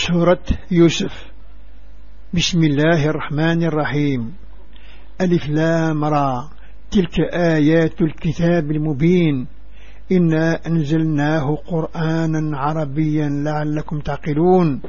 سورة يوسف. بسم الله الرحمن الرحيم. ألف لام را، تلك آيات الكتاب المبين، إنا أنزلناه قرآنا عربيا لعلكم تعقلون.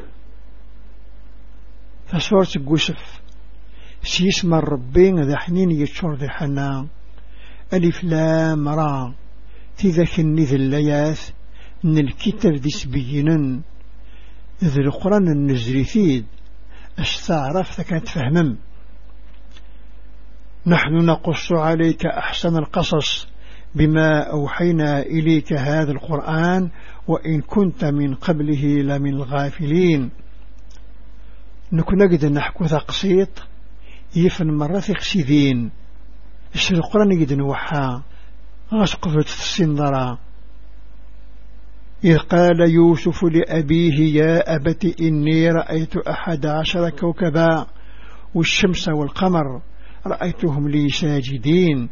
فسورة يوسف سيسمى الربين ذا حنين يتشور ذا حنا. ألف لام را تذاك النذ اللياث من الكتاب ذي سبينا ذي القرآن النزري ثيد استعرف ذاك تفهمم. نحن نقص عليك أحسن القصص بما أوحينا إليك هذا القرآن وإن كنت من قبله لمن الغافلين. نكون قد نحكو تقسيط يفن مرة ثقسيذين الشر القرآن قد نوحى غسقفت السنظرة. إذ قال يوسف لأبيه يا أبت إني رأيت 11 كوكبا والشمس والقمر رأيتهم لي ساجدين.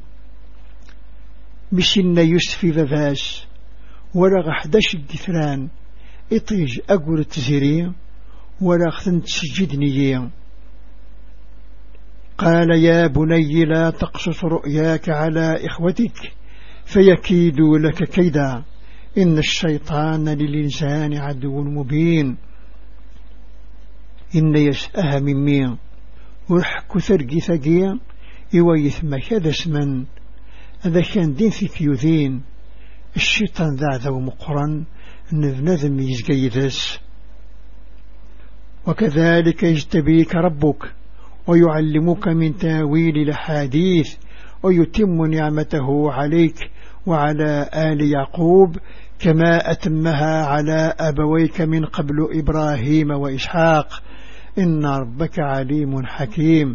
بسن يوسف ففاس ولا 11 الدثران إطيج أقول التزيري ولا خذن تسجدني. قال يا بني لا تقصص رؤياك على إخوتك فيكيدوا لك كيدا إن الشيطان للإنسان عدو مبين. إن يسأها من مين ورحك ثرقي ثقيا يويث كذا اسما هذا كان دين في كيوذين. الشيطان ذا ومقرن نذنذم يزقيدس. وكذلك يجتبيك ربك ويعلمك من تاويل الأحاديث ويتم نعمته عليك وعلى آل يعقوب كما أتمها على أبويك من قبل إبراهيم وإسحاق إن ربك عليم حكيم.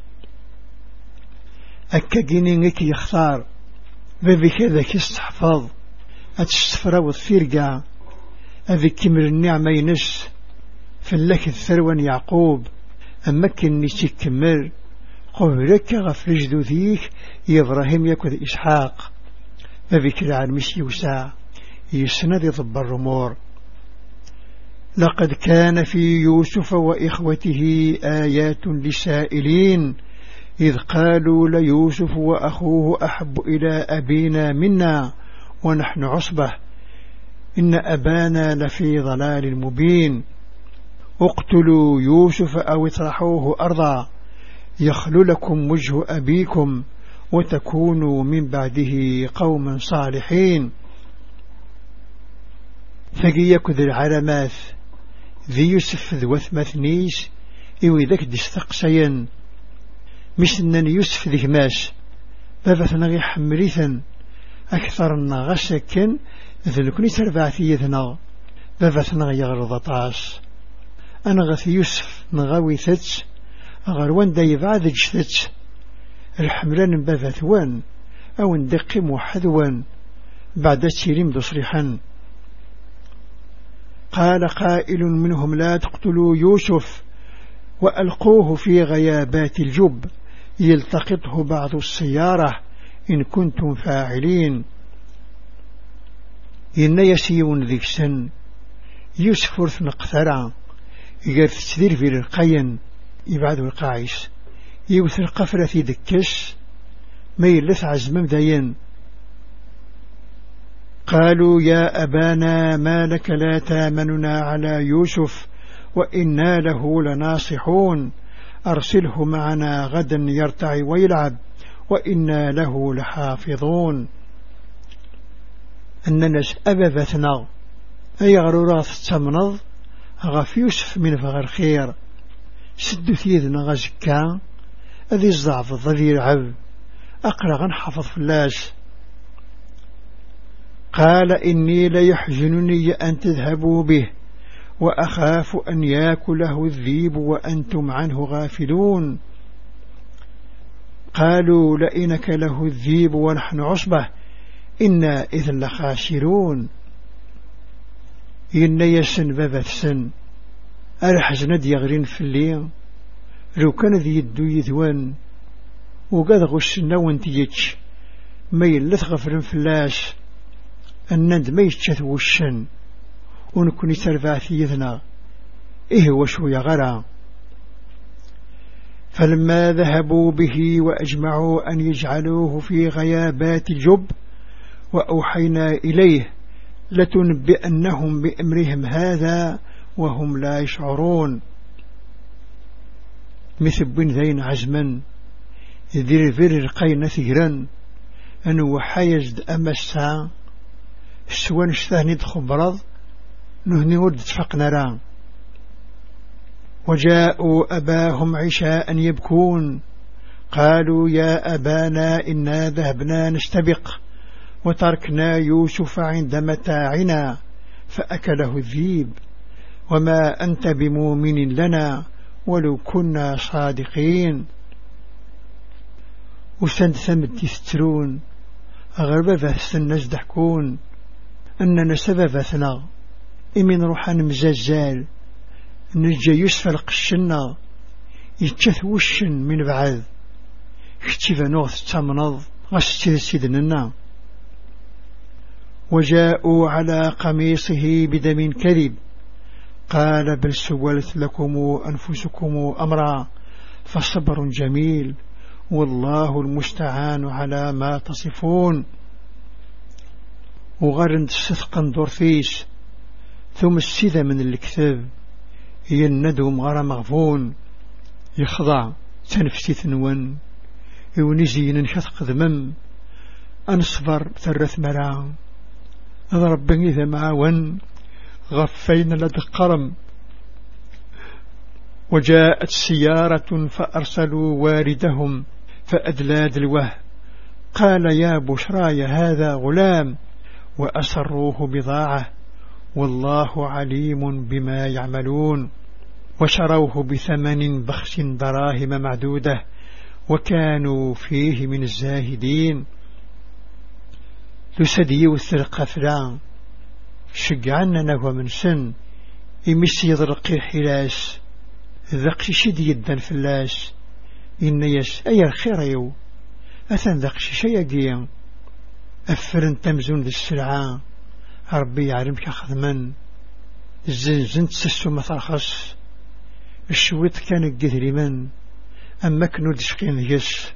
أكاقينينك يختار بذيك ذاك استحفظ أتستفرى والثيرقى أذيك من النعمة ينس فلك الثروان يعقوب أمكن نتكمل قولك غفل جدوثيك إبراهيم يكذ إسحاق بذكر عن مش يوسع يسند يضب الرمور. لقد كان في يوسف وإخوته آيات لسائلين إذ قالوا ليوسف وأخوه أحب إلى أبينا منا ونحن عصبة إن أبانا لفي ضلال مبين. اقتلوا يوسف أو اطرحوه أرضا يخل لكم وجه أبيكم وتكونوا من بعده قوما صالحين. فقيك ذي العلامات ذي يوسف ذو مثنيس إذا دستقسيا مثلنا يوسف ذي ماس بابثنا غي حمريثا أكثر غسكا ذي نكوني سربعثيتنا بابثنا غي غرضطاس. أنا غث يوسف نغاوي ثتس أغروان داي بعد جثتس الحملان بابثوان أو ندقي موحدوان بعد تيريم تصريحا. قال قائل منهم لا تقتلوا يوسف وألقوه في غيابات الجب يلتقطه بعض السيارة إن كنتم فاعلين. إن يسيون ذيك سن يوسف ورث نقثرا يقرث تسدير في القين يبعد القاعس يوث القفرة في دكس ما يلث عزم مدين. قالوا يا أبانا ما لك لا تامننا على يوسف وإنا له لناصحون أرسله معنا غدا يرتع ويلعب وإنا له لحافظون. أننا أبثنا أي غرورات تمنض غف يوسف من فغر خير سد ثيذنا غزكا أذي الزعف ذي العب أقرأ حفظ فلاس. قال إني ليحزنني أن تذهبوا به وأخاف أن يأكله الذيب وأنتم عنه غافلون. قالوا لئنك له الذيب ونحن عصبة إنا إذ لخاسرون. إن يسن بابث سن الحزن يغرين في الليل لو كان ذي يدو يذوان وقد غشنا وانتيتش ما يلث غفر فلاش النند ما يتشث وشن ونكون تربع ثيثنا إيه وشو يغرى. فلما ذهبوا به وأجمعوا أن يجعلوه في غيابات الجب وأوحينا إليه لتنبئنهم بأمرهم هذا وهم لا يشعرون. مثل بن ذين عزما ذير فير قين ثيرا أنو حيزد أمسا سوان اشتهني دخبرض نهني ورد تفقنا ران. وجاءوا أباهم عشاء يبكون قالوا يا أبانا إنا ذهبنا نستبق وتركنا يوسف عند متاعنا فأكله الذيب وما أنت بمؤمن لنا ولو كنا صادقين. وسند ثمد يسترون أغرب فهسن نزدحكون أننا سببتنا إمن روحان مزازال نجا يسفل قشنا يتشث وشن من بعد اكتفى نوث تمنض غستي سيدنا. وجاءوا على قميصه بدم كذب قال بل سولت لكم أنفسكم أمرا فصبر جميل والله المستعان على ما تصفون. وغرند صدقا دورفيس ثم السيدة من الكتاب يندهم غير مغفون يخضع تنفسي ثنوان ونزين نشث قدمم أنصبر ثرث مرا أضرب إذا معاون غفين لدى قرم. وجاءت سيارة فأرسلوا واردهم فأدلى دلوه قال يا بشراي هذا غلام وأسروه بضاعة والله عليم بما يعملون. وشروه بثمن بخس دراهم معدودة وكانوا فيه من الزاهدين. لسدي والثرقة فلان شقعنا نهو من سن يمسي يضرقي حلاس ذقش شد يدا فلاس إن يس أي الخير يو أثن ذقش شيئا أفرن تمزون ذي السلعة ربي يعلمك خدما الزنزن تسسو مثرخص الشويت كان الجذري من أما كنو دشقين يس.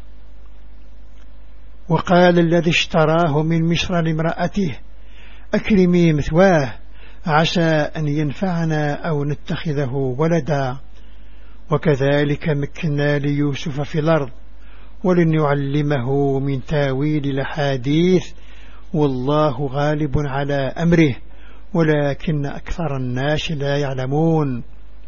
وقال الذي اشتراه من مصر لامرأته أكرمي مثواه عسى أن ينفعنا أو نتخذه ولدا وكذلك مكنا ليوسف في الأرض ولنعلمه من تاويل الأحاديث والله غالب على أمره ولكن أكثر الناس لا يعلمون.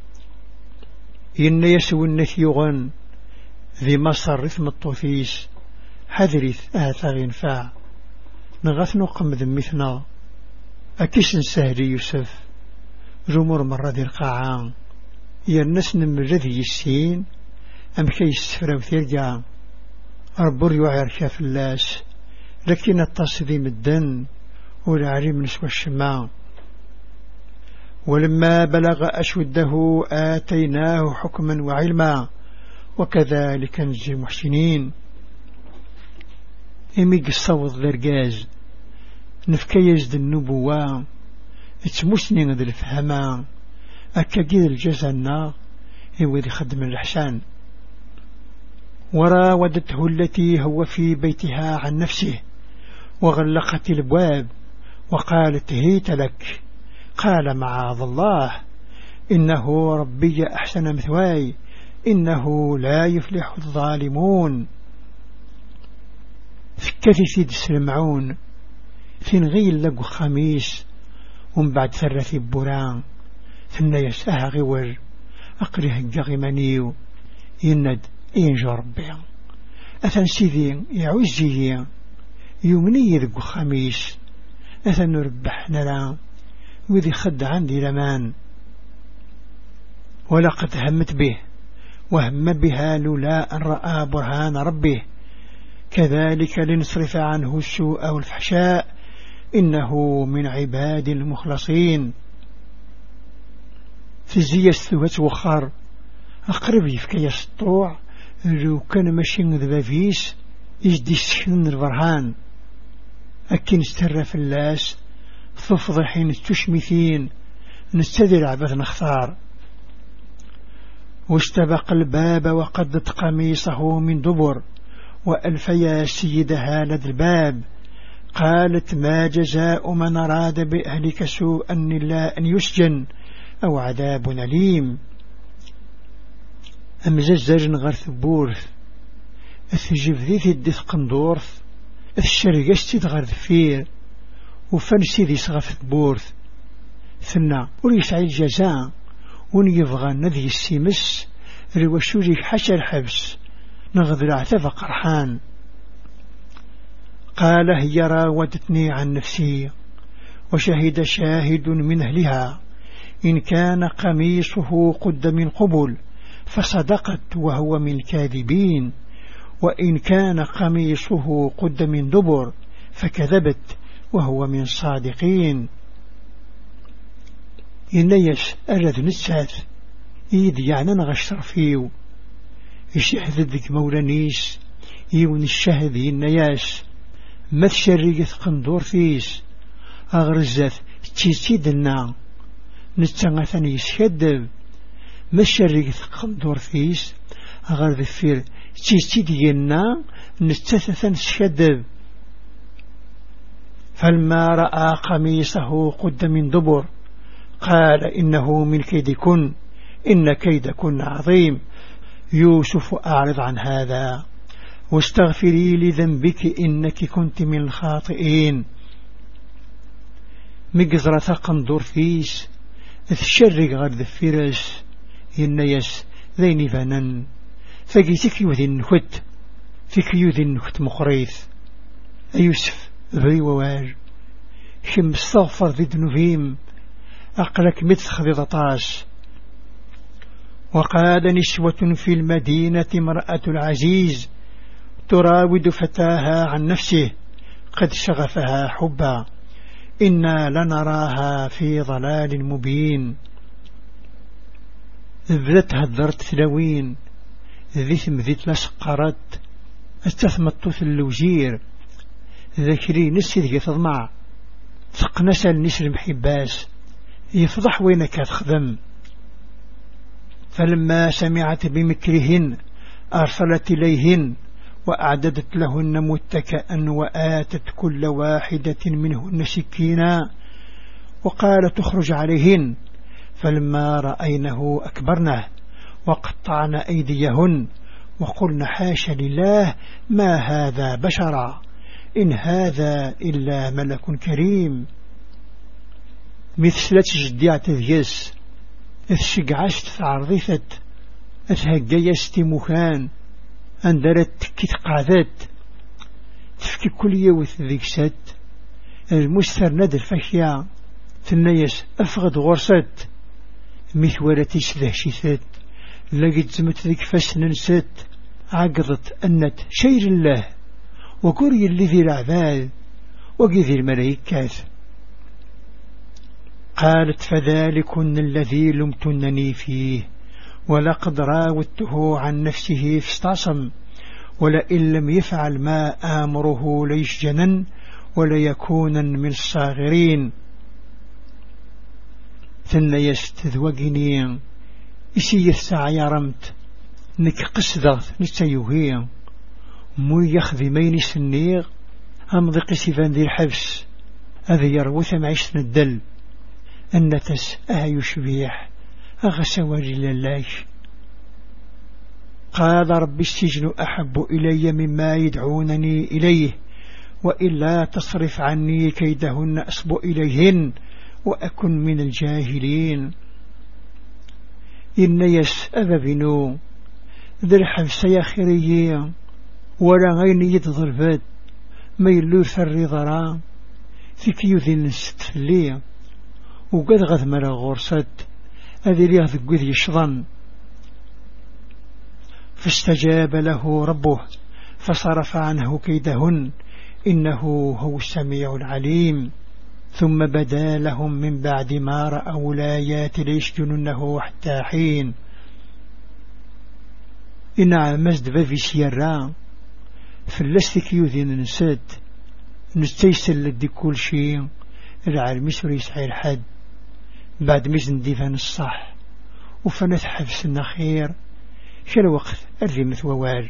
إن يسوى النثيغن ذي مصر رثم الطوفيس حذرث أهثر ينفع نغث نقم ذمثنا أكيس سهري يوسف زمر مرة ذي القاعان يرنسن من الذي يسين أم كيس سفر وثيرجع ربور يعير شاف اللاس لكن التصدي مدن والعلم نسوى الشماء. ولما بلغ أشده آتيناه حكما وعلما وكذلك نجزي المحسنين. إميق الصوت غرقاز نفكيز النبوة اتمسنين ذي الفهمان أكاقيد الجزنة إذ خدم الإحسان. وراودته التي هو في بيتها عن نفسه وغلقت الابواب وقالت هيت لك قال معاذ الله إنه ربي أحسن مثواي إنه لا يفلح الظالمون. فكثي سيد السلمعون ثين غيل لقو خميس ومن بعد ثرثي بوران ثم يسأها غور أقره الجغي منيو يند إنجو ربي أثن سيدين يعوزي يومني ذقو خميس أثن نربحنا لا وذي خد عندي لمان. ولقد همت به وهم بها لولا أن رأى برهان ربه كذلك لنصرف عنه السوء والفحشاء إنه من عباد المخلصين. في زي الثوات وخار أقرب يفكي السطوع لو كان ماشي ذبافيس يجدي السكن البرهان أكي نستر في اللاس ففضحين التشمثين نستدر عبث نختار واستبق الباب وقدت قميصه من دبر وألف يا سيدها لدى الباب. قالت ما جزاء من أراد بأهلك سوءا إلا أن يسجن أو عذاب أليم. أمزجر غرث بورث أثجب ذي ثدث قندورث الشرقشت تغرث فير وفنسي ذي صغف بورث ثنا وريسعي الجزاء ونيبغى نذي السيمس روشوري حشى الحبس نغذ العتف قرحان. قال هي راودتني عن نفسي وشهد شاهد من أهلها إن كان قميصه قد من قبل فصدقت وهو من الكاذبين وإن كان قميصه قد من دبر فكذبت وهو من صادقين. إنيس أرد نسات إيد يعني نغشر فيو الشهد ذك مولانيس يون الشهد النياس مث شرية قندور فيس أغرزت تيسيدنا نتغثني يسكدب مث شرية قندور فيس أغرز فير تيسيدنا نتثثن سكدب. فلما رأى قميصه قد من دبر قال إنه من كيدكن إن كيدكن عظيم. يوسف أعرض عن هذا واستغفري لذنبك إنك كنت من الخاطئين. مقزرة قندور فيس الشرق غرد الفرس إنيس ذيني فنن فقيتك يوذي النكت فيك يوذي النكت مخريث. يوسف ذي وواج شم استغفر ذي دنوفيم أقلك متخذ طاش. وقاد نسوة في المدينة مرأة العزيز تراود فتاها عن نفسه قد شغفها حبا إنا لنراها في ضلال مبين. ذبلتها الدرت ثلوين ذي ثمذيت لسقرت استثمت ثلوجير ذكري نسي ذي تضمع ثقنس النسر محباس يفضح وينك تخدم. فلما سمعت بمكرهن أرسلت إليهن وأعددت لهن متكئا وآتت كل واحدة منهن سكينا وقالت اخرج عليهن. فلما رأينه أكبرنه وقطعن أيديهن وقلن حاش لله ما هذا بشرا إن هذا إلا ملك كريم. مثل جديعة ذيس الشقعشت فعرضثت أتهجيست مكان أندرت تكت قعدت تفكي كل يوث ذيك ست المستر ندر فشيا ثنيس أفغد غرست مثولتي سذهشيثت لقد زمت ذيك فسن ست عقضت أنت شير الله وقري الذي العباد وقذي الملايكات. قالت فذلكن الذي لمتنني فيه ولقد راودته عن نفسه فاستعصم ولئن لم يفعل ما آمره ليسجنن وليكونا من الصاغرين. ثن يستذوقني إسي الساعة رمت نك قصدغت نستيوهي مو يخذي مين سنيغ أمضي سيفان ذي الحبس أذي يروث معيش الدل النتس يشبيح أغسواري للاش. قال رب السجن أحب إلي مما يدعونني إليه وإلا تصرف عني كيدهن أصب إليهن وأكن من الجاهلين. إن يسأب بنو ذي الحبس يا خيرية ولا غين يتضربت ما يلوث الرضرا فيك يذن ستفلية وقد غذمر غرست هذه ليه ذقذ يشظن. فاستجاب له ربه فصرف عنه كيدهن إنه هو السميع العليم. ثم بدا لهم من بعد ما رأوا الآيات ليسجننه حتى حين. إن عمزد بفي سيرا فلستك يذن نسد نستيسل لدي كل شيء العالم يسري يسعي الحد بعد مزن ديفان الصح وفنت حبس النخير كالوقت أرذي مثووال.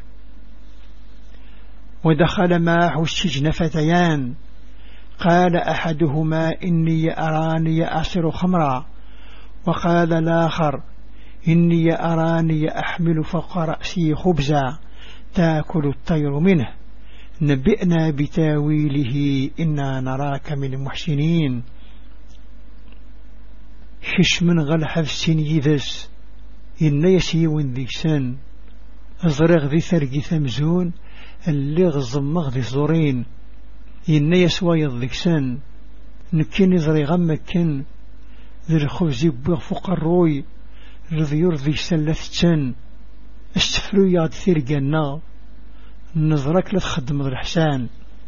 ودخل معه السجن فتيان قال أحدهما إني أراني أعصر خمرا وقال الآخر إني أراني أحمل فوق رأسي خبزا تأكل الطير منه نبئنا بتاويله إنا نراك من المحسنين. خش من غلحف سنيدس إن يسيون ذيكسان أزرق ذي ثرقي ثمزون اللي غزمغ ذي زورين إن يسوى ذيكسان نكين يزري غمكن ذي الخبز يبوغ فوق الروي رضيور ذي سلثتن استفلو ياد ثرقنا نظرك لتخدم الحسان.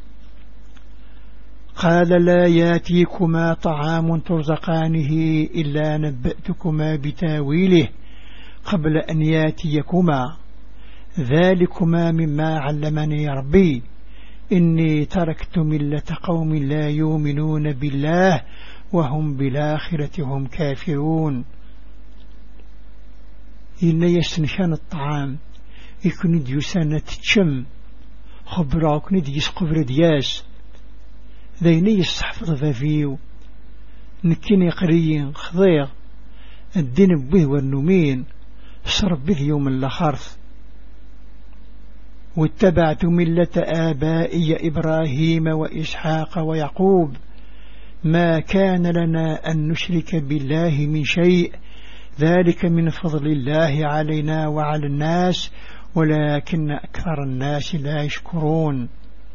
قال لا ياتيكما طعام ترزقانه إلا نبأتكما بتاويله قبل أن ياتيكما ذلكما مما علمني ربي إني تركت ملة قوم لا يؤمنون بالله وهم بالآخرة هم كافرون. إن يسنشان الطعام يكون ديوسانة تشم خبرا يكون ديس قبر دياس ذيني يستحفظ ذافيو نكيني قريين خضيغ الدين به والنومين شرب به يوم الأخرث. واتبعت ملة آبائي إبراهيم وإسحاق ويعقوب ما كان لنا أن نشرك بالله من شيء ذلك من فضل الله علينا وعلى الناس ولكن أكثر الناس لا يشكرون.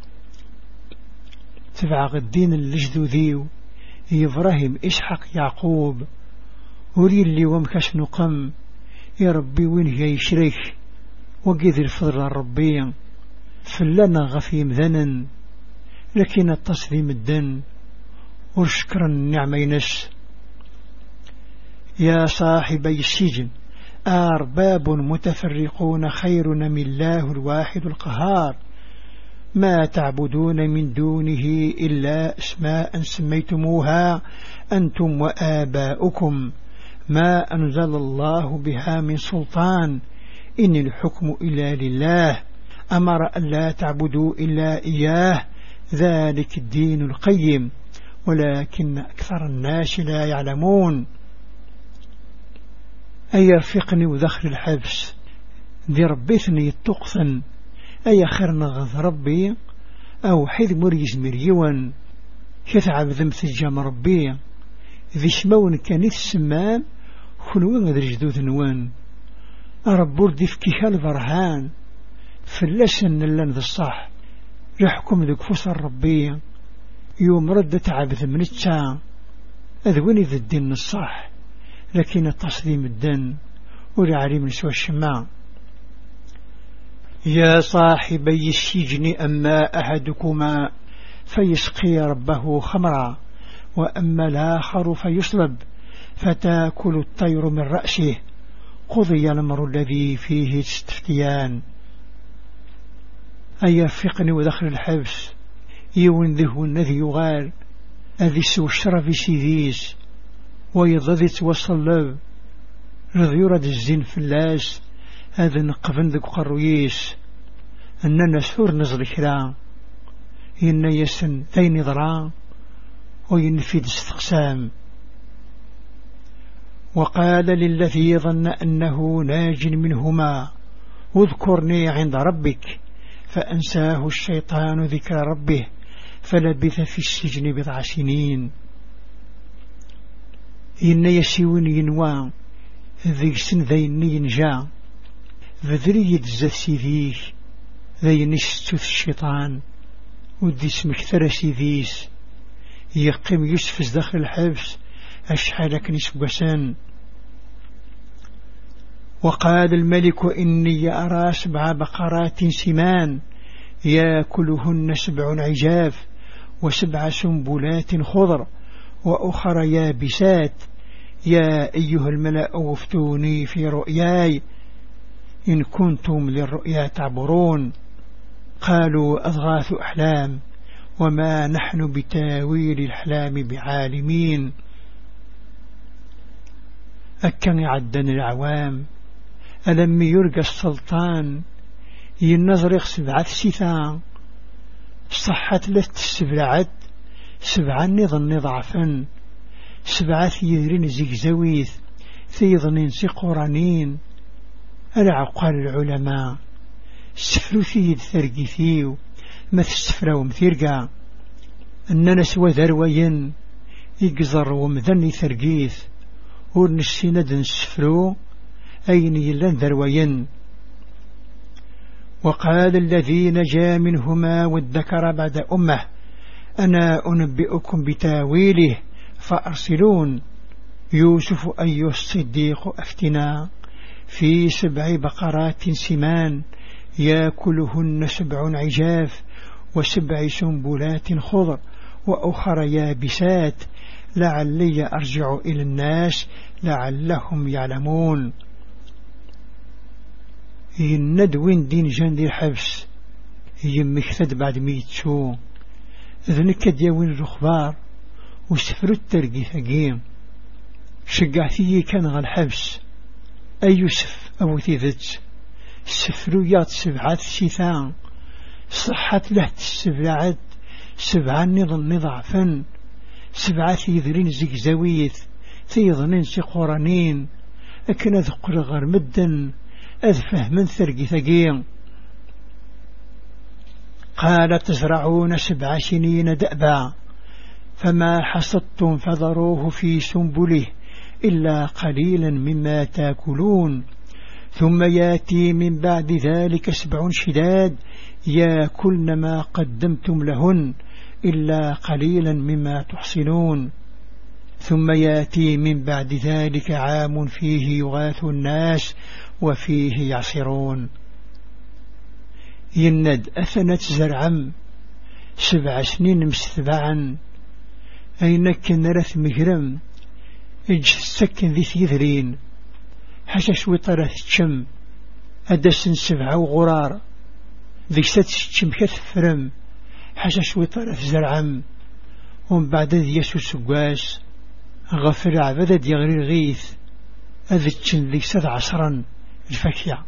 تبع الدين اللجذو ذيو إبراهيم إسحاق يعقوب وري اللي ومكش نقم يا ربي وين هي يشرك وقذ الفضل الربي فلنا غفيم ذنن لكن التصديم الدن وشكر النعمة ينس. يا صاحبي السجن أرباب متفرقون خير من الله الواحد القهار ما تعبدون من دونه إلا اسماء سميتموها أنتم وآباؤكم ما أنزل الله بها من سلطان إن الحكم إلا لله أمر أن لا تعبدوا إلا إياه ذلك الدين القيم ولكن أكثر الناس لا يعلمون. أي رفقني ودخل الحبس دي ربيتني التقثن أي خير نغض ربي أو حيث مريز مريوان كتعب ذمت الجام ربي ذي شمون كانت السمام خلوان ذي جدود نوان رب وردي في كيهال برهان فلسن اللان ذي الصح يحكم ذي كفوس الربي يوم رد تعب من التام أذوني ذي الدين الصح لكن التصديم الدن ولعلي من سوى الشماء. يا صاحبي السجن أما أحدكما فيسقي ربه خمرا وأما الآخر فيصلب فتاكل الطير من رأسه قضي الأمر الذي فيه تستفتيان. أي رفقني ودخل الحبس يونذه الذي يغال أذي سوى الشرف سيديس ويضذ توصل رضي يرد الزين في اللاس هذا نقفن ذك قرويس أننا سور نزل كرا إن يسن ذين ضرا وينفيد استقسام. وقال للذي ظن أنه ناج منهما اذكرني عند ربك فأنساه الشيطان ذكر ربه فلبث في السجن 9 سنين. إن يسيون ينوى ذي سن ذين ينجا فذري يدزث سيذيه ذي نستث الشيطان ودي اسمك ثرسي ذيس يقيم يسفز داخل الحبس أشحالك نسبسان. وقال الملك إني أرى 7 بقرات سمان يأكلهن 7 عجاف و7 سنبلات خضر وأخر يابسات يا أيها الملأ وافتوني في رؤياي إن كنتم للرؤيا تعبرون. قالوا أضغاث أحلام وما نحن بتاويل الأحلام بعالمين. أكن يعدن العوام ألم يرقى السلطان ينظرق 7 سيثان صحة لست السبلعت 7 نظن ضعفا 7 يدرين زيكزويث ثيظن سقرانين العقال العلماء سفرو ثيد ثرقثيو ما تسفرو مثيرقا أننا سوى ذروين يقزر ومذني ثرقيث ورنسيند نسفرو أين يلان ذروين. وقال الذي نجا منهما وادكر بعد أمه أنا أنبئكم بتاويله فأرسلون يوسف أيها الصديق أفتنا في 7 بقرات سمان يأكلهن 7 عجاف و7 سنبلات خضر وأخر يابسات لعلي أرجع إلى الناس لعلهم يعلمون. يندوين دين جندي الحبس يمكثد بعد ميتشو ذنك ديوين الرخبار وسفروا الترقي ثقيم شقعتي كان غا الحبس أي يوسف أبو ثيذت سفروا يات 7 سيثان صحة له 7 نظن ضعفا 7 يذرين زيكزاويث ثيظنين سقرانين أكن أذقر غير مدا أذفه من ثرقي ثقيم. قال تزرعون 7 سنين دأبا فما حصدتم فذروه في سنبله إلا قليلا مما تاكلون ثم ياتي من بعد ذلك 7 شداد ياكلن ما قدمتم لهن إلا قليلا مما تحصنون ثم ياتي من بعد ذلك عام فيه يغاث الناس وفيه يعصرون. يند أثنت زرعم 7 سنين مستبعا أينك نرث مجرم السكن ذي ثيذرين حشش وطرث تشم أدسن 7 وغرار ذي ستشم كثفرم حشش وطرث زرعم ومن بعد ذي يسو سقواس غفر عبدد يغري الغيث أذتشن ذي 17 الفكية.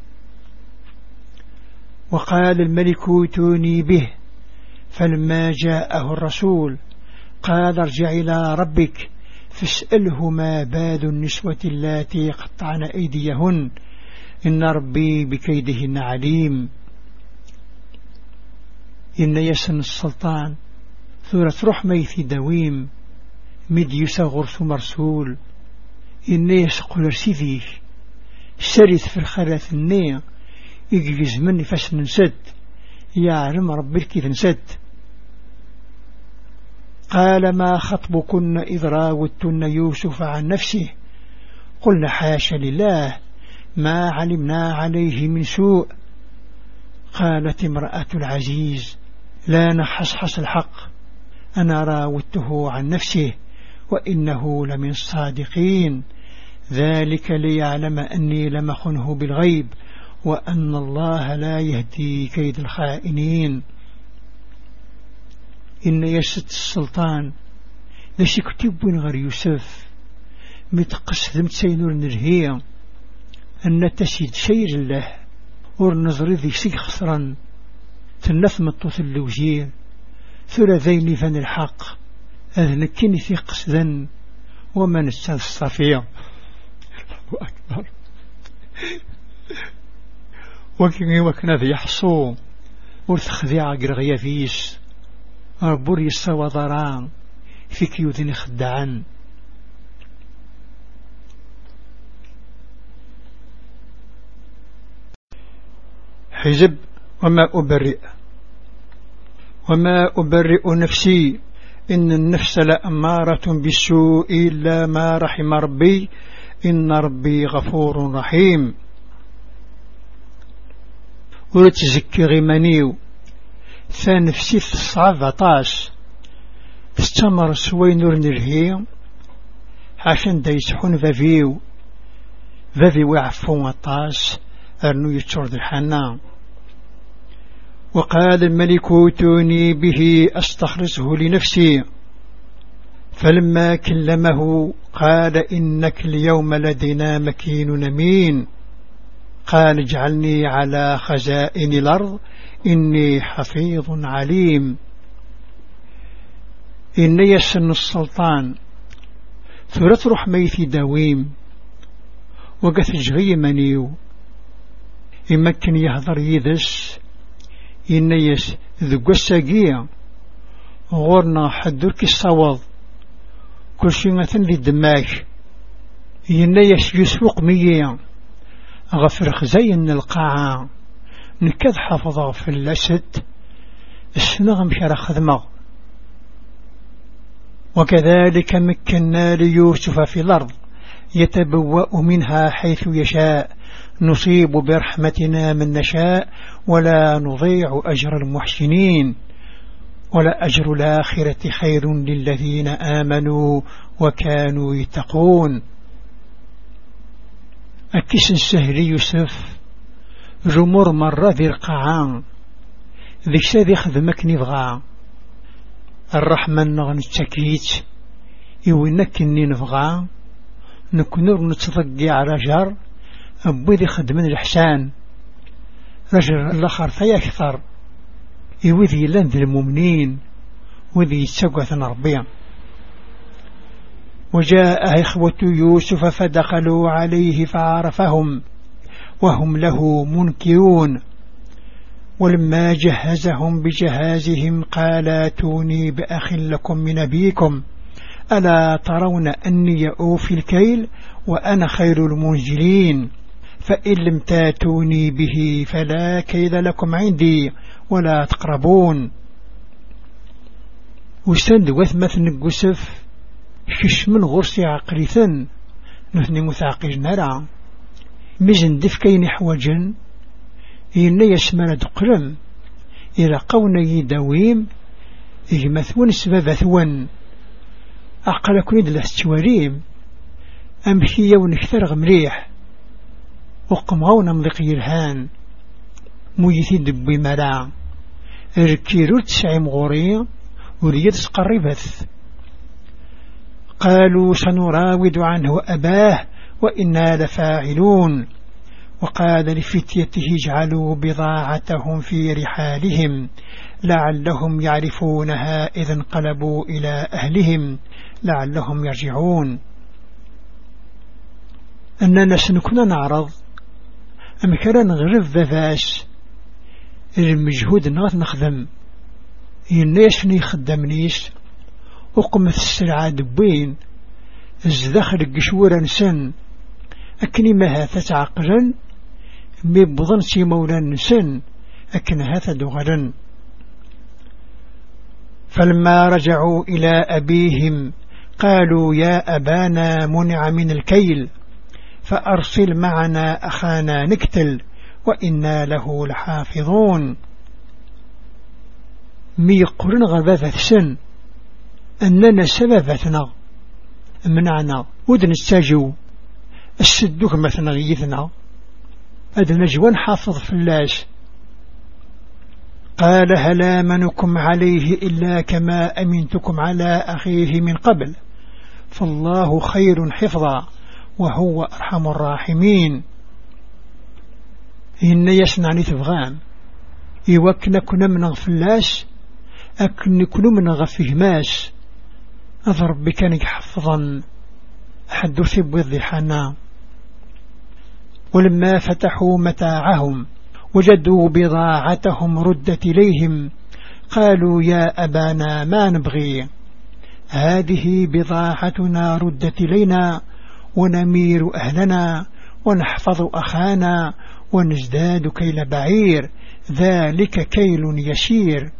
وقال الملك ائتوني به فلما جاءه الرسول قال ارجع إلى ربك فاسأله ما بال النسوة اللاتي قطعن أيديهن إن ربي بكيدهن عليم. إن يسن السلطان ثورة رحمي في دويم مد يسغر ثم رسول إن يسقل رسيذيه سرث في الخلاث النية يجيز مني فاس ننسد يعلم ربي الكيف نسد. قال ما خطبكن إذ راودتن يوسف عن نفسه قلنا حاشا لله ما علمنا عليه من سوء. قالت امرأة العزيز لا نحصحص الحق أنا راودته عن نفسه وإنه لمن الصادقين ذلك ليعلم أني لم أخنه بالغيب وأن الله لا يهدي كيد الخائنين. إن يسد السلطان لشي كتب غير يوسف متقصد متسينور نرهية أن تسيد شير الله ورنظر ذي سي خسرا تنثم الطوث اللوجير ثل ذين فن الحق أذنكني في قصدا ومن الصفية الله أكبر. وكنا ذي يحصو ورثخذيع قرغيا فيس ربور يسوى ضران فيك يذن خدعا. حزب وما أبرئ نفسي إن النفس لأمارة بالسوء إلا ما رحم ربي إن ربي غفور رحيم. ورتزكي غمانيو ثانفسي في الصعب عطاس استمر سوي نور نرهي عشان دا يسحون فافي وعفون عطاس أرنو يتشرد الحنان. وقال الملك ائتوني به أستخلصه لنفسي فلما كلمه قال إنك اليوم لدينا مكين أمين قال اجعلني على خزائن الأرض إني حفيظ عليم. إن يسن السلطان ثورة رحميث دويم وقت جغي منيو يمكن يهضر يدس إن يس ذو الساقية غورنا حدرك الصوض كل شيء مثل الدماغ إن يس يسوق مية غفر خزين القاعة نكذ حفظه في اللسد السنغم شرخ خدمه. وكذلك مكنا ليوسف في الأرض يتبوأ منها حيث يشاء نصيب برحمتنا من نشاء ولا نضيع أجر المحسنين ولا أجر الآخرة خير للذين آمنوا وكانوا يتقون. أكس السهل يوسف جمر مرة ذي القاعان ذيك ساذي خدمك نبغى الرحمن نغن التكيت يوينك إني نبغى نكنور نتضقي على جار أبوي ذي خدمن الإحسان رجل الآخر في أكثر يوذي لند المؤمنين وذي يتسقث ربيا. وجاء إخوة يوسف فدخلوا عليه فعرفهم وهم له منكرون ولما جهزهم بجهازهم قال اتوني بأخ لكم من أبيكم ألا ترون أني أوفي الكيل وأنا خير المنزلين فإن لم تاتوني به فلا كيل لكم عندي ولا تقربون. وستند وثمة نقسف شش من غرسي عقريثا نثني مثاقج نرى مزن دفكين حوجا إن يسمى دقلم إلى قوني دويم إجمثون سببثون أقل كنيد الاستواريم أمشي ونكثر مليح وقمغون مضيقي الهان ميثي دبي ملا الكيرو تسعي مغوري وريد سقربث قالوا سنراود عنه أباه وإنا لفاعلون. وقال لفتيته اجعلوا بضاعتهم في رحالهم لعلهم يعرفونها إذا انقلبوا إلى أهلهم لعلهم يرجعون. أننا سنكون نعرض أم كان نغرف ذاس المجهود نغث نخدم الناس نيخدمنيش وقمت السلعة دبين الزدخل القشورة نسن أكني ما هاثت عقلا مبضن سي مولا نسن أكن هاث دغلا. فلما رجعوا إلى أبيهم قالوا يا أبانا منع من الكيل فأرسل معنا أخانا نكتل وإنا له لحافظون. ميقرن غباثة سن أننا سببتنا منعنا ودن الساجو السدوك مثلا غيثنا أدنى جوان حافظ فلاش. قال هل آمنكم عليه إلا كما أمنتكم على أخيه من قبل فالله خير حفظا وهو أرحم الراحمين. إن يسنعني تبغان إيوكنا كنا من غفلاش أكن كنا من غفهماش أضرب بكانك حفظا حدث بوضحنا. ولما فتحوا متاعهم وجدوا بضاعتهم ردت إليهم قالوا يا أبانا ما نبغي هذه بضاعتنا ردت إلينا ونمير أهلنا ونحفظ أخانا ونزداد كيل بعير ذلك كيل يسير.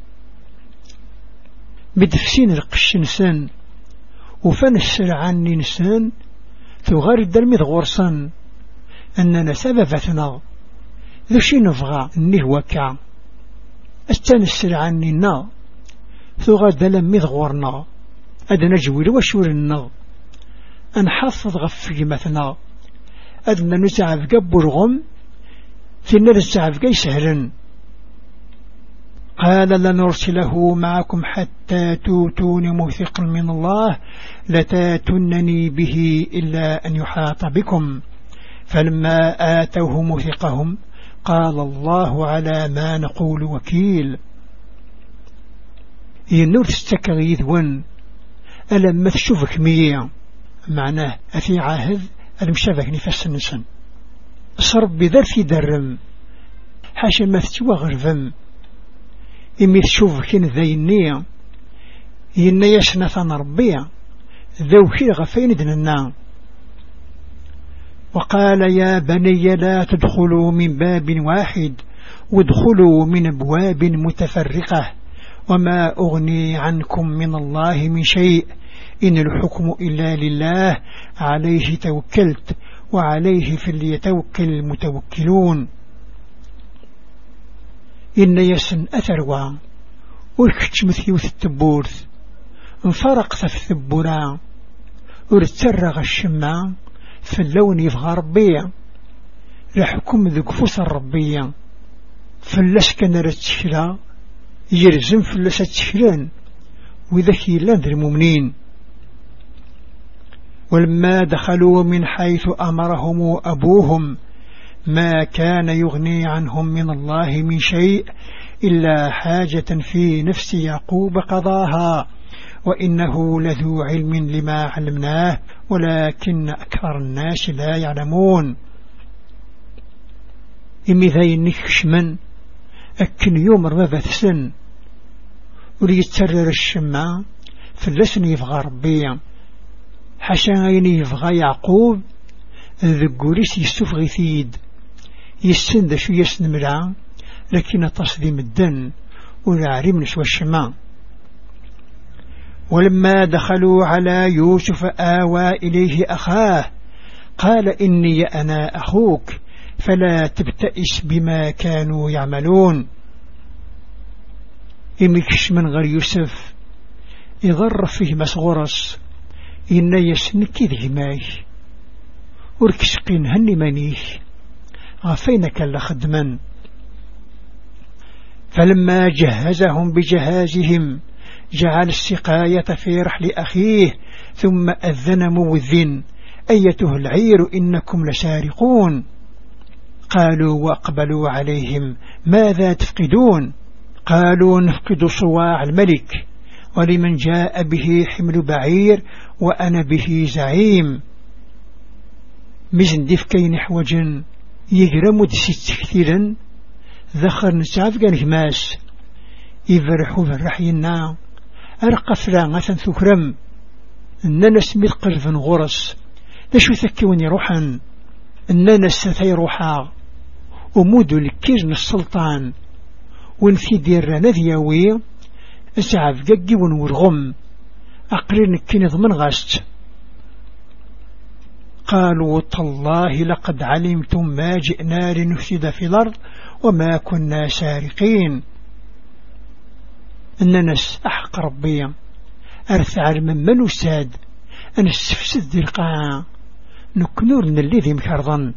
بدفسين القش نسان وفن السرعان نسان تغرد المذغورسان أننا سببتنا ذو شي نفغى نهوكا أستان السرعان ننا تغرد المذغورنا أدنا جويل وشورنا أنحفظ غفي مثنا أدنا نسعف قبر غم تنا نسعف قي سهلا. قال لنرسله معكم حتى توتون موثقا من الله لتاتونني به إلا أن يحاط بكم. فلما آتوه موثقهم قال الله على ما نقول وكيل. ينور تستكغيث ون ألم تشوفك مية معناه أفي عاهد المشافك نفس النسن صرب بذرفي درم حاشا ما تتوى غرفم إمي تشوفك ذينية إن يشنا ثنربية ذوكي غفين دننا. وقال يا بني لا تدخلوا من باب واحد وادخلوا من أبواب متفرقة وما أغني عنكم من الله من شيء إن الحكم إلا لله عليه توكلت وعليه فليتوكل المتوكلون. إن يسن أثروا ويكتش مثيوث التبورث انفرق في الثبورا ورتسرغ الشمع في اللون يفغى ربيع لحكم ذو كفوس الربية فلسكن رتشلا يرزم فلسة تشلان وذكي لان المؤمنين. ولما دخلوا من حيث أمرهم أبوهم ما كان يغني عنهم من الله من شيء إلا حاجة في نفس يعقوب قضاها وإنه لذو علم لما علمناه ولكن أكثر الناس لا يعلمون. إمي ذي نكشمن أكن يوم ربابة سن وليتسرر الشمع فلسن يفغى ربيا حشا غيني يفغى يعقوب ذقوريس يستفغي ثيد يسند شو يسن مرعا لكن تصديم الدن والعريم نشوى الشمع. ولما دخلوا على يوسف آوى إليه أخاه قال إني أنا أخوك فلا تبتئس بما كانوا يعملون. إمكش من غير يوسف يغرف فيه مسغرس إن يسنك ذهماي وركسقين هني منيش غفينك لخدما. فلما جهزهم بجهازهم جعل السقاية في رحل أخيه ثم أذن موذن أيته العير إنكم لسارقون. قالوا وأقبلوا عليهم ماذا تفقدون؟ قالوا نفقد صواع الملك ولمن جاء به حمل بعير وأنا به زعيم. مزن دفكين حوجا يجرم دست كثيرا ذخر نسعف قال هماس يفرحوا فرحينا أرقى فراغة ثكرم أننا سميت قلبا غرس نشو ثكوني روحا أننا ستي روحا ومودو لكيزن السلطان ونفي دير نذيوي أسعف ققي ونورغم أقرين كنظ من غست. قالوا تالله لقد علمتم ما جئنا لنفسد في الأرض وما كنا سارقين. أننا أحق ربيا أرثع من وساد أن استفسد القاع نكنور من الذي مكرضا.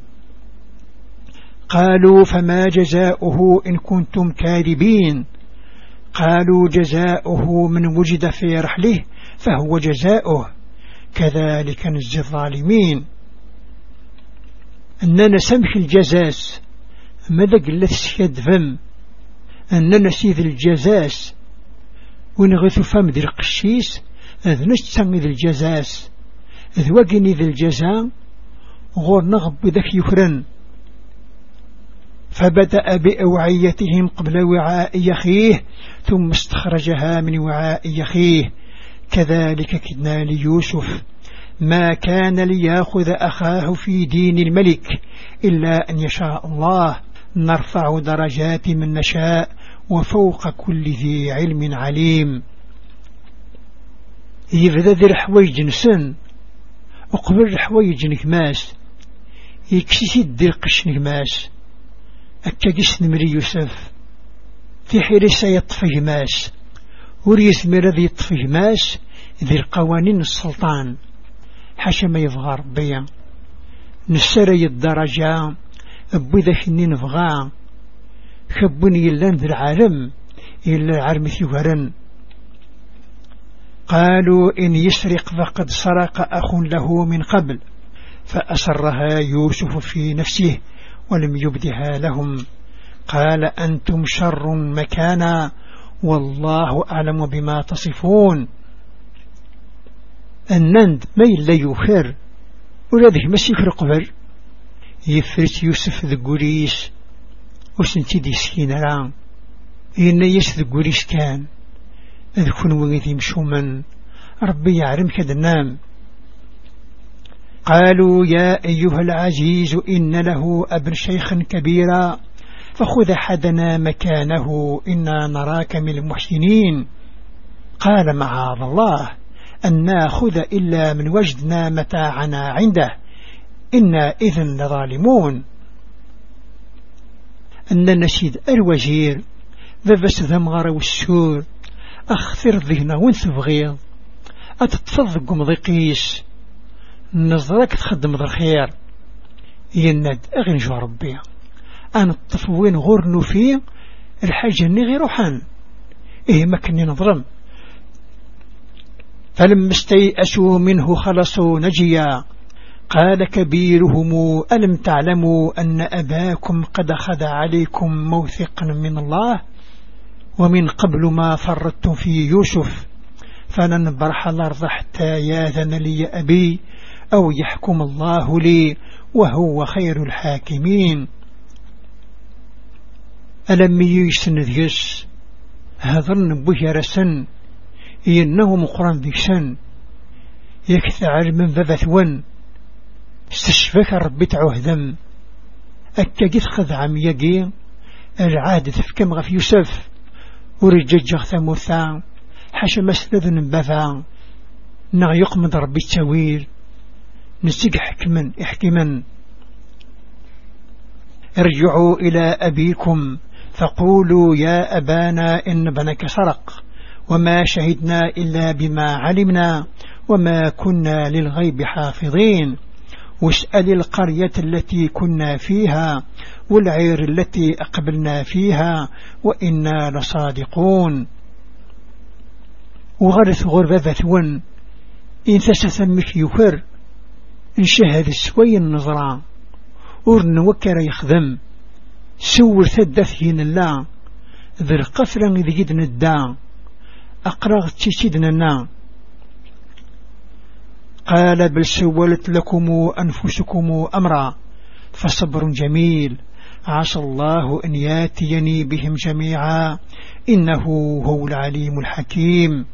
قالوا فما جزاؤه إن كنتم كاذبين؟ قالوا جزاؤه من وجد في رحله فهو جزاؤه كذلك نجزي الظالمين. أننا سمح الجزاس ماذا قلت سيد فم أننا سيد الجزاس ونغث فم ذي القشيس أذ نجتم ذي الجزاس أذ وقني ذي الجزاء غور نغب ذك يكرن. فبدأ بأوعيتهم قبل وعاء يخيه ثم استخرجها من وعاء يخيه كذلك كدنا ليوسف ما كان ليأخذ أخاه في دين الملك إلا أن يشاء الله نرفع درجات من نشاء وفوق كل ذي علم عليم. يبدأ ذي الحوايج نسن وقبل الحوايج نكماس يكسي ذي القش نكماس أكاكس نمري يوسف في حريسة يطفي ماس وريس مرضي يطفي ماس ذي القوانين السلطان حاشا ما يظهر بيا نسري الدرجة أبو ذا شنين فغا خبني اللان ذي العالم إلا عرمث يهرن. قالوا إن يسرق فقد سرق أخ له من قبل فأسرها يوسف في نفسه ولم يبدها لهم. قال أنتم شر مكانا والله أعلم بما تصفون. النند ما إلا يفر ولاده ما سيفرق بر يفرت يوسف ذقوريس وسنتي دي سكينة ران إن يس ذقوريس كان أذكون وغيثي مشوما ربي يعلم كذا نام. قالوا يا أيها العزيز إن له أبن شيخا كبيرا فخذ أحدنا مكانه إنا نراك من المحسنين. قال معاذ الله أن ناخذ إلا من وجدنا متاعنا عنده إنا إذن لظالمون. أن نشيد الوزير ذبس ذمغر والسور أخثر ذهنا وانث بغيض أتتفضق مضيقيس نظرك تخدم ذا الخير يند أغنجو ربي أنا الطفوين غرنو فيه الحاجة أني غير روحان إيه مكني نظرم. فلما استيأسوا منه خلصوا نجيا قال كبيرهم ألم تعلموا أن أباكم قد أخذ عليكم موثقا من الله ومن قبل ما فرطتم في يوسف فلن برح الأرض حتى ياذن لي أبي أو يحكم الله لي وهو خير الحاكمين. ألم يسن ذيس هذرن بجرسن إنه مقرن ذيسن يكثر من ذبثون استشفك ربي تعهدم أكاقيت خذ عم يقي العادة في كم غف يوسف ورجج ثموثا حاشا مسلذن بفا نغيق من ربي التويل نسيق احكما ارجعوا إلى أبيكم فقولوا يا أبانا إن بنك سرق وما شهدنا إلا بما علمنا وما كنا للغيب حافظين واسأل القرية التي كنا فيها والعير التي أقبلنا فيها وإنا لصادقون. وغرث غربة ون إن تسثمك يكر إن شهد سوي النظرة ورن وكر يخدم سور ثدثهن الله ذر قفرا إذ جدنا الداع أقرغ تشيدنا النا. قال بل سولت لكم أنفسكم أمرا فصبر جميل عسى الله أن ياتيني بهم جميعا إنه هو العليم الحكيم.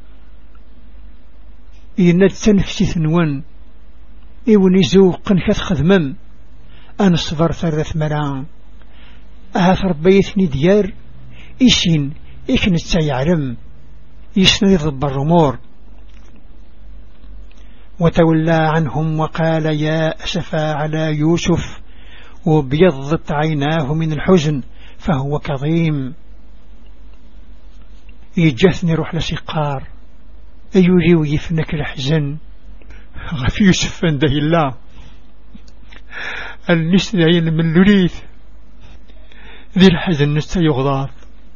إن التنفسي ثنون إونيزوق كتخدمم أنا صبر ثلاث مران أهثر بيتني ديار إيشين إكنت سيعلم يسني ضب الرمور. وتولى عنهم وقال يا أسفا على يوسف وبيضت عيناه من الحزن فهو كظيم. يجثني روح لسقار أيولي ويفنك الحزن غف يوسف عنده الله النسنعين من لوليث ذي الحزن نستيغضاض.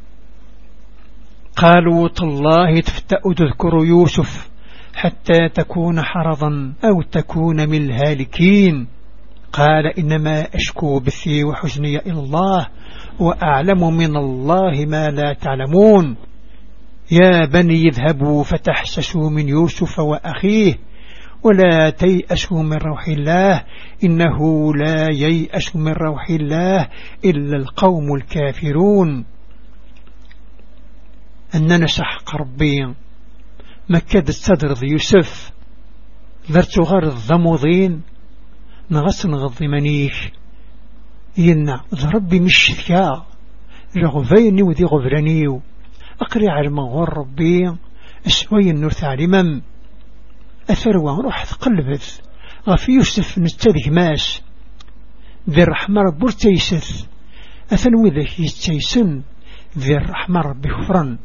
قالوا تالله تفتأ تذكر يوسف حتى تكون حرضا أو تكون من الهالكين. قال إنما أشكو بثي وحزني إلى الله وأعلم من الله ما لا تعلمون. يا بني اذهبوا فتحسسوا من يوسف وأخيه ولا تيأسوا من روح الله إنه لا ييأس من روح الله إلا القوم الكافرون. أننا سحق ربي مكاد استدرض يوسف ذرت غرض ضموضين نغس نغضي منيش ينا ذربي مش ثياء رغفيني وذي غفرانيو أقري على المغور ربي أسوي النور تعلمم أثروى روح تقلبت غفي يوسف نستذي ماس ذي الرحمة ربور تيسث أثنوي ذاك يستيسن ذي الرحمة ربي خفرا.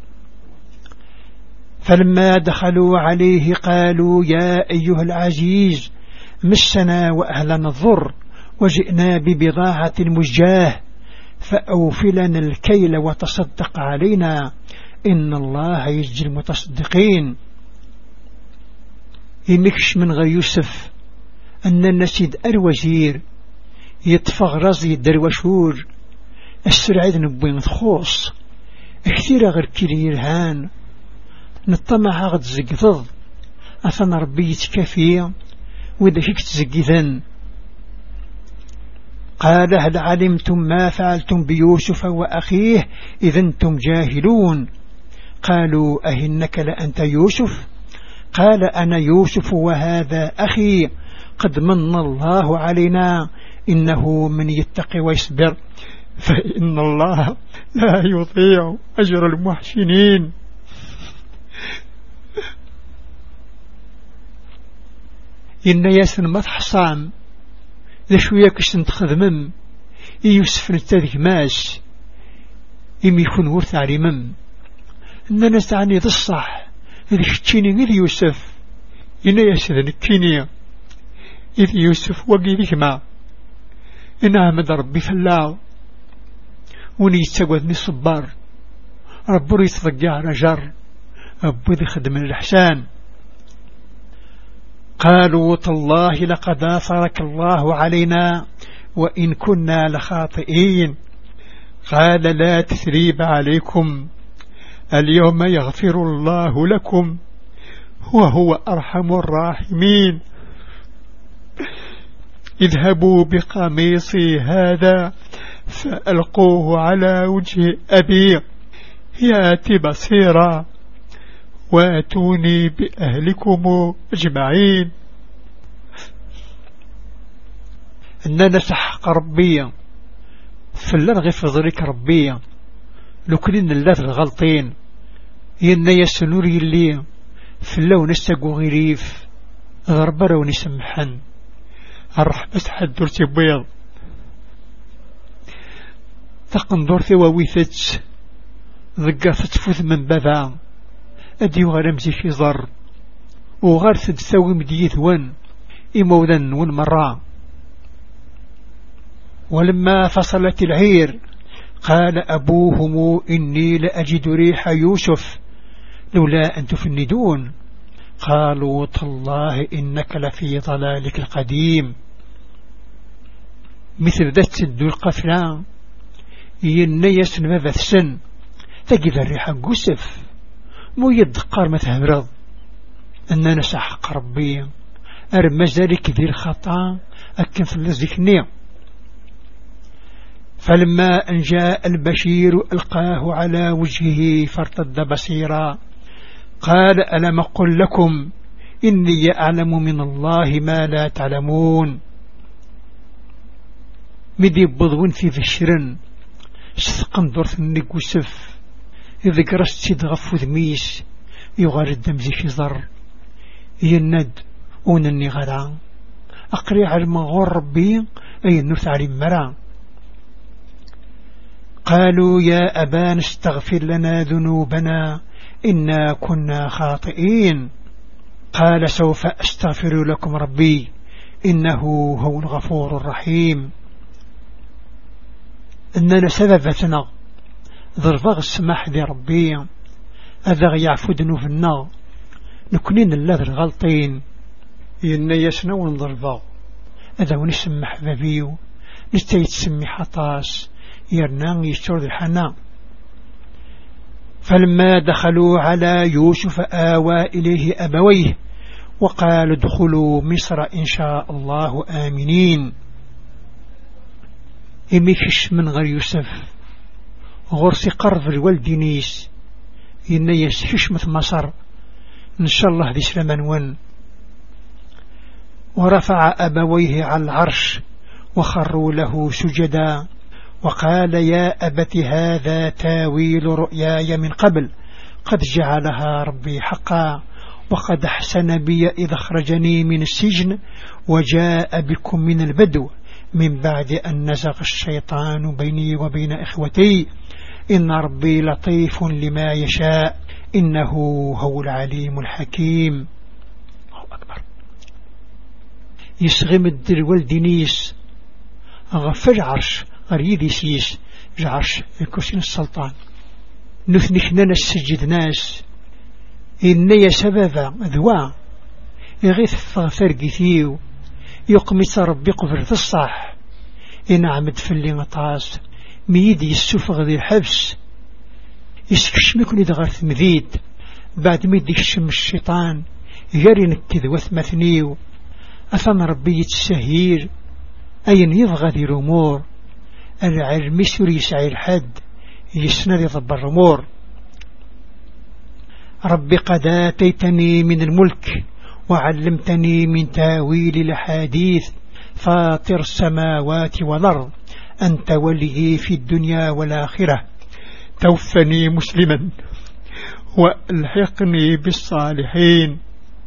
فلما دخلوا عليه قالوا يا أيها العزيز مسنا وأهلنا الضر وجئنا ببضاعة مزجاه فأوفلنا الكيل وتصدق علينا إن الله يجزي المتصدقين. يمكش من غير يوسف أن النسيد الوزير يطفغ رزي الدروشور السرعيد نبوين تخوص كثير غير كيلي يرهان نطمع غد زقضض أثنى ربي يتكافي وإذا فيك تزقذن. قال هل علمتم ما فعلتم بيوسف وأخيه إذا أنتم جاهلون؟ قالوا أهنك لأنت يوسف؟ قال أنا يوسف وهذا أخي قد من الله علينا إنه من يتقي ويصبر فإن الله لا يضيع أجر المحسنين. إن ياسن ما تحصام لشوية كشتن تخدمم يوسف نتاذك ماس إم يكون ورث عليمم إننا نستعني ذا الصح إذ شتيني إذ يوسف إن ياسن الكينية إذ يوسف وقيدك ما إنها مد ربي فلاو وني يتساقوذني صبار ربو يتضقع رجر ربو ذي خدم الإحسان. قالوا تالله لقد آثرك الله علينا وإن كنا لخاطئين. قال لا تثريب عليكم اليوم يغفر الله لكم وهو أرحم الراحمين. اذهبوا بقميصي هذا فألقوه على وجه أبي يأتي بصيرا واتوني بأهلكم أجمعين. أننا سحق ربيا فلنغي في ذلك ربيا لكلنا اللات الغلطين إن يسنوري اللي فلو نستقو غريف غربرا ونسمحن الرحمة حد دورتي بيض تقن دورتي وويثت ذقا فتفوث من بابا أدي وغرمزي في ضر وغارث تساوي مديث ون إموذن والمرا. ولما فصلت العير قال أبوهم إني لأجد ريح يوسف لولا أن تفندون. قالوا تالله إنك لفي ضلالك القديم. مثل ذات سد القفلان ينيس ماذا السن تجد الريح قسف مو يدقار مثهرض أننا سحق ربي أرمز ذلك ذي الخطأ أكن في الذكني. فلما أن جاء البشير ألقاه على وجهه فارتد بصيرا قال ألم أقل لكم إني أعلم من الله ما لا تعلمون. مدي بضون في ذشرن سثقن دورث النقوسف إذا قرست تدغف ذميس يغار الدم زي شزر يند ونني غدا أقري على المغور ربي أي النرث علي مرا. قالوا يا أبانا استغفر لنا ذنوبنا إنا كنا خاطئين. قال سوف أستغفر لكم ربي إنه هو الغفور الرحيم. إننا سببتنا ضربغ السماح ذي ربي أذا يعفو ذنوبنا نكونين اللاذ الغلطين إن يسنون ضربغ أذا ونسمح بابيو نستيت سمي حطاس يرنان يشتر الحنان. فلما دخلوا على يوسف آوى إليه أبويه وقال ادخلوا مصر إن شاء الله آمنين. إميكش من غير يوسف غرسي قرض الولد نيس ينيس حشمة مصر إن شاء الله ذي سلمان ون. ورفع أبويه على العرش وخروا له سجدا وقال يا أبت هذا تاويل رؤياي من قبل قد جعلها ربي حقا وقد أحسن بي إذ أخرجني من السجن وجاء بكم من البدو من بعد أن نزغ الشيطان بيني وبين إخوتي إن ربي لطيف لما يشاء إنه هو العليم الحكيم. الله أكبر. يسغم الدر والدنيس غفر عرش غريدي سيس جعرش الكرسي السلطان نثنكنا نسجد ناس إني سبب ذوا يغيث فرقثيو يقمس ربي قبر في الصح إن عمد في اللي مطاس ميدي السفغ ذي الحبس يسكشمكني دغرث مذيد بعد ميدي الشم الشيطان يري نكذ وثمثنيو أثم ربي السهير أين يبغى ذي الأمور العلم يسري يسعي الحد يسند يضب الأمور ربي قد آتيتني من الملك وعلمتني من تاويل الأحاديث فاطر السماوات والأرض أنت ولي في الدنيا والآخرة توفني مسلما والحقني بالصالحين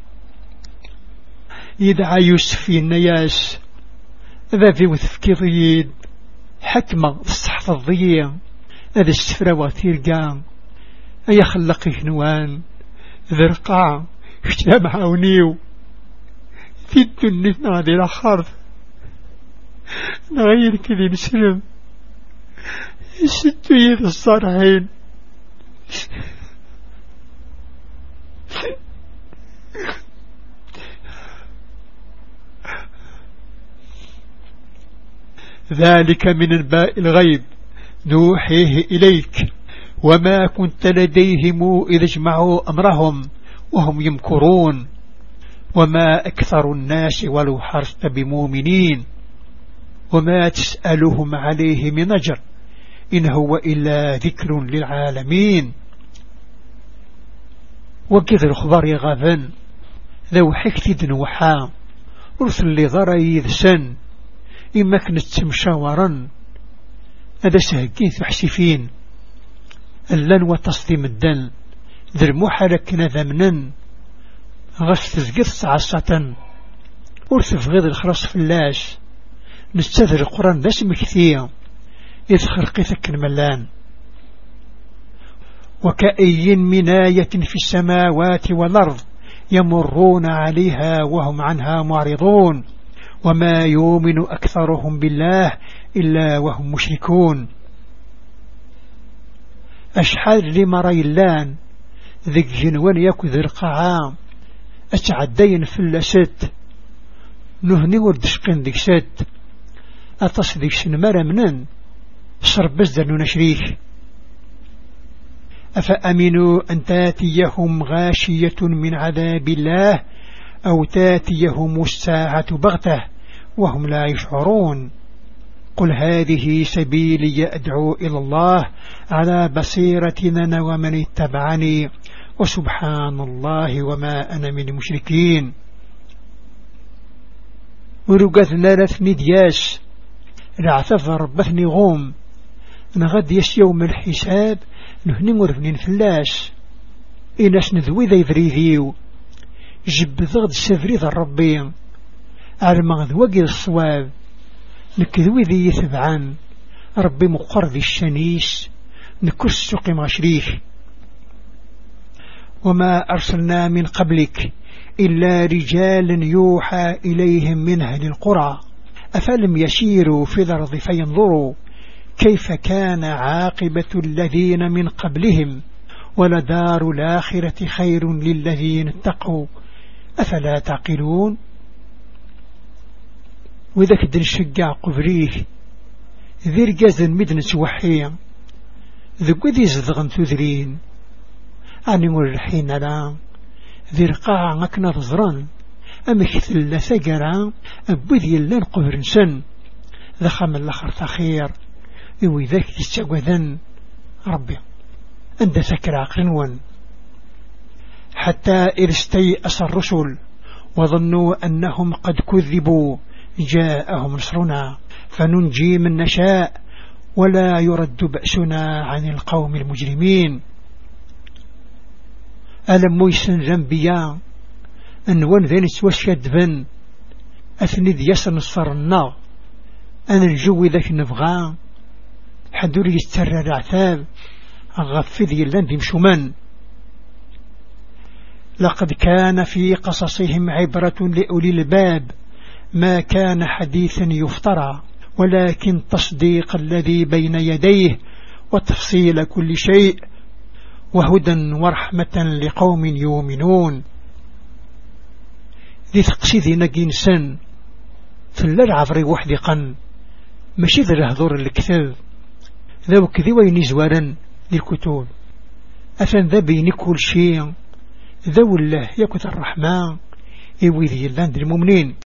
يدعى يوسف النياس ذا في وثفكيضيد حكمة الصحف الضيّة هذا السفرة وثيرقان أي خلقه نوان ذرقع اشتام عونيو في الدنيا نادي الأخر نغير كذي نسلم الستو يد الصالحين ذلك من انباء الغيب نوحيه إليك وما كنت لديهم إذا اجمعوا أمرهم وهم يمكرون وما أكثر الناس ولو حرصت بمؤمنين وما تسألهم عليه من أجر إن هو إلا ذكر للعالمين وكذا الخبر يغاثن ذو حكت دنوحا رسل لضري ذسن إما كنت مشاورا هذا سهقيث وحسفين اللن وتصديم الدن ذي المحرك نذمنا غش تزقث عصة ورثف غيظ الخرص فلاش نستذر القرآن ذا سمكثية إذ خرقثك الملان وكأي من آية في السماوات والأرض يمرون عليها وهم عنها معرضون وما يؤمن أكثرهم بالله إلا وهم مشركون أشحال لمري اللان ذك جنوان يكو ذي القعام أتعدين في اللست نهني وردشقين ذك ست أتصدق شنمر منن شرب بزدر نشريك أفأمنوا أن تاتيهم غاشية من عذاب الله أو تاتيهم الساعة بغتة وهم لا يشعرون قل هذه سبيلي أدعو إلى الله على بصيرة أنا ومن اتبعني وسبحان الله وما أنا من المشركين ورقثنا لثني دياش رعثف ربثني غوم نغد يش يوم الحساب نهني مرفنين فلاش إناش نذوي ذي فريذيو جب ضغط السفريذ الربي عرمغ وقل الصواب نكذوي ذي يثبعان ربي مقر ذي الشنيس نكس سوق مشريك وما أرسلنا من قبلك إلا رجال يوحى إليهم من أهل القرى أفلم يسيروا في الأرض فينظروا كيف كان عاقبة الذين من قبلهم ولدار الآخرة خير للذين اتقوا أفلا تعقلون وإذا كدن شقع قبريه ذي رقاز المدن سوحيا ذو ذي زدغن تذرين أني مرحين لا ذي رقاع مكنا ظزران أمكثل ثقرا أبذي اللان قبر سن ذخم الأخر تخير وإذاك تستقوذن ربي أنت سكر عقلون حتى إذ استيأس الرسل وظنوا أنهم قد كذبوا جاءهم نصرنا فننجي من نشاء ولا يرد بأسنا عن القوم المجرمين ألم ميسن ذنبيا أنوان ذين سوشد بن أثند يسن الصرنا أنا الجو ذاك نبغى حدور يسترى العثاب أغفذي اللندم شمان لقد كان في قصصهم عبرة لأولي الباب ما كان حديثا يفترى ولكن تصديق الذي بين يديه وتفصيل كل شيء وهدى ورحمة لقوم يؤمنون. ذي تقسيذي نجينسان فلا العذري وحدقا ماشي ذا الهضور الكتاب ذا وكذي وين زوارا للكتب أفن ذا بين كل شيء ذا والله يكثر الرحمن إيوذي اللاند المؤمنين.